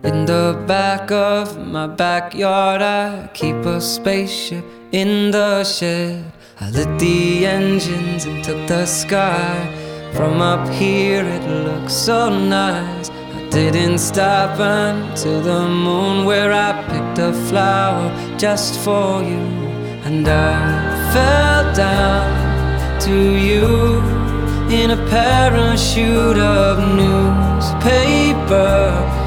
In the back of my backyard, I keep a spaceship in the shed. I lit the engines and took the sky. From up here it looks so nice. I didn't stop until the moon, where I picked a flower just for you. And I fell down to you in a parachute of newspaper.